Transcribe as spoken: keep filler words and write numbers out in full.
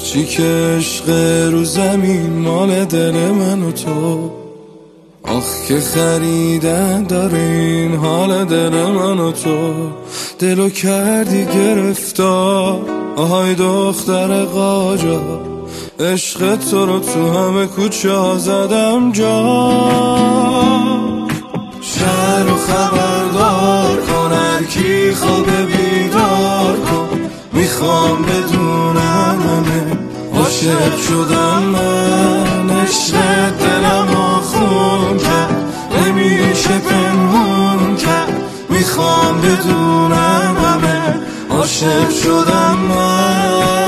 هرچی که عشق رو زمین مال دل من و تو. آخ که خریدن داره این حال دل من و تو. دلو کردی گرفتار آهای دختر قاجار، عشق تو رو تو همه کوچه ها زدم جا. شهر رو خبردار کن، هر کی خوابه بیدار کن. میخوام بدونم همه عاشق شدم من، عشق دلمو خون کرد نمیشه پنهون کرد. میخوام بدونم همه عاشق شدم من.